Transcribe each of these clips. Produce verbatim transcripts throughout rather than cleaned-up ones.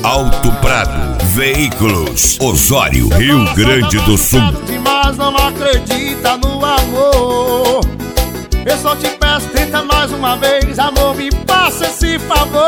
Alto Prado, Veículos, Osório, Rio Grande do Sul. Mas não acredita no amor. Eu só te peço, tenta mais uma vez, amor, me faça esse favor.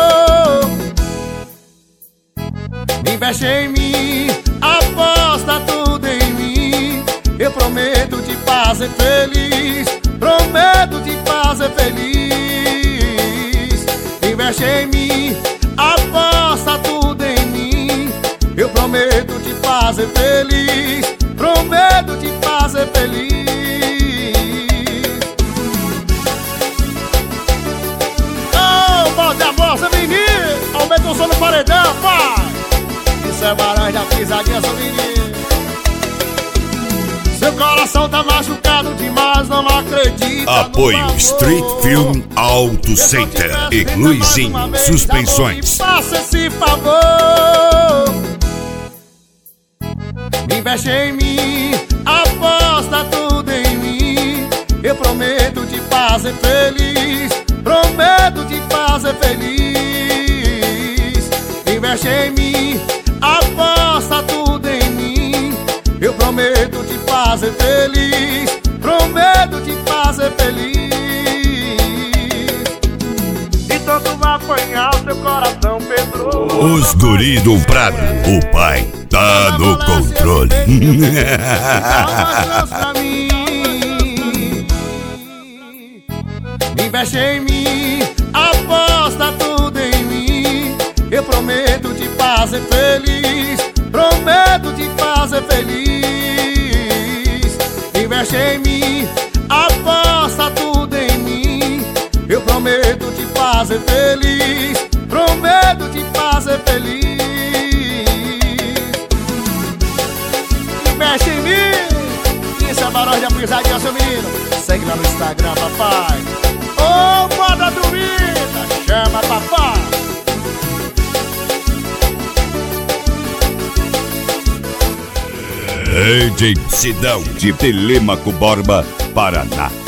Investe em mim, aposta tudo em mim. Eu prometo te fazer feliz, prometo te fazer feliz. Investe em mim, aposta tudo em mim. Eu prometo te fazer feliz, prometo te fazer feliz. Oh, bota a bolsa, menino, aumenta o som no paredão, pai. Isso é barulho da pisadinha, seu menino. Seu coração tá machucado demais, não acredita. Apoio Street Film Auto Center e Luizinho Suspensões. Faça esse favor. Investe em mim, aposta tudo em mim. Eu prometo te fazer feliz, prometo te fazer feliz. Investe em mim, aposta tudo em mim. Eu prometo te fazer feliz, prometo te fazer feliz. Então tu vai apanhar o seu coração, Pedro. Os guri do Prado, o pai tá no controle. Investe em mim, aposta tudo em mim. Eu prometo te fazer feliz, prometo te fazer feliz. Investe em mim, aposta tudo em mim. Eu prometo te fazer feliz, prometo te fazer feliz. Investe em mim, isso é barulho de pisadinha, seu menino. Segue lá no Instagram, papai. Ô, oh, moda dormida, chama papai. Rede Sidão de Telêmaco Borba, Paraná.